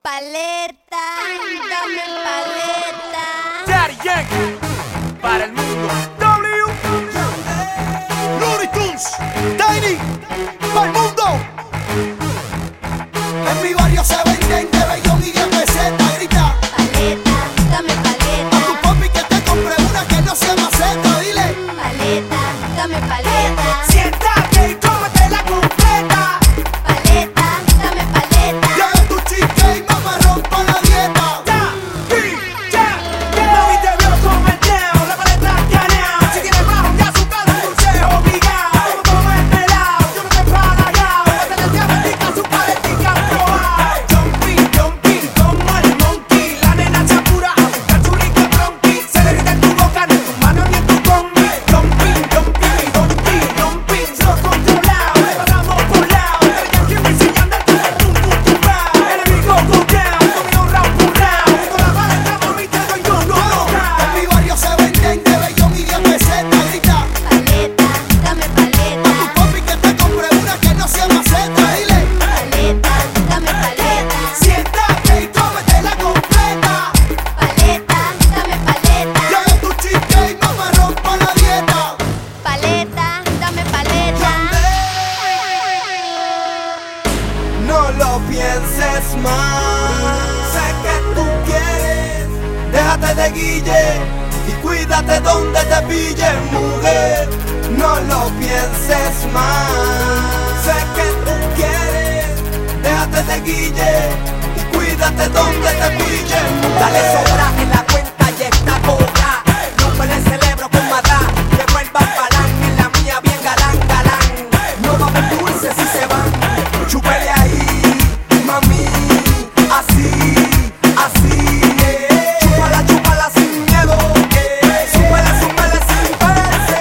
Paleta, dame paleta. Daddy Yankee, para el mundo. W. Looney Tunes, Tiny, para el mundo. En mi barrio se venden de bellón y de peseta. Grita, Paleta, dame paleta. a tu papi que te compre una que no sea maceta. Dile, Paleta, dame paleta. Siéntate y cómetela completa. Paleta, dame paleta. ya es tu chica y mamá rompa la dieta. Mami te veo con el dedo, la paleta escaneado. Si tienes bajo de azúcar, un dulce obligado. Como toma el pelado, yo no te paragao. Esta es diabética, su paletica probao. Jumping, jumping, como el monkey. La nena se apura a buscar su rico tronqui. Se le grita en tu boca, ni en tu mano ni en tu combi. Jumping, jumping, jumping, jumping. Los controlados, le pasamos por lado. Pero ya que me enseñan del tum-tum-tum-tum-tum. Enemigo go down, conmigo round por round. Con la paleta, mami, te doy yo no En mi barrio se venden de bellón y de peseta. Grita, Paleta, dame a paleta. tu papi que te compre una que no sea maceta. Dile, Paleta, dame paleta. siéntate y cómetela completa. Paleta, dame paleta. ya es tu chica y mamá rompa la dieta. Paleta, dame paleta. No lo pienses más. Sé que tú quieres. Déjate de guille y cuídate donde te pille, mujer. No lo pienses más. Sé que tú quieres. Déjate de guille y cuídate donde te pille, mujer. Dale sobra en la cuenta y está cobra. No me le celebro con madra. Que vuelvan palán en la mía bien galán, galán. No va a haber dulces si se van. Chúpele ahí, mami, así, así. Chúpala sin miedo. Súmala sin pararse.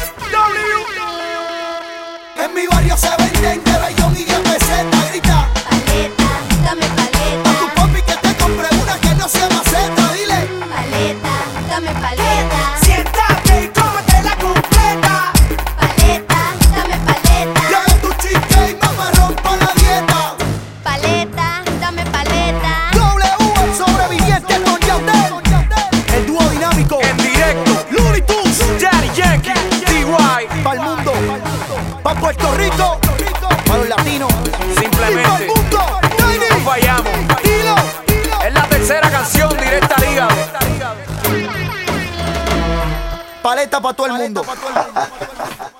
En mi barrio se venden de bellón y de peseta. Grita, Paleta, dame a paleta. tu papi que te compre una que no sea maceta. Dile, Paleta, dame paleta. Siéntate y cómetela completa. Paleta, dame paleta. ya es tu chica y mamá rompa la dieta. Paleta, dame paleta. W, el sobreviviente con Yandel. El dúo dinámico. En directo, Looney Tunes. Daddy Yankee, DY. Pa'l mundo, pa' Puerto Rico, pa' los latinos, y pa'l Simplemente mundo. Tiny, no fallamos. dilo. Es la tercera canción directa al hígado. Paleta pa' todo el mundo.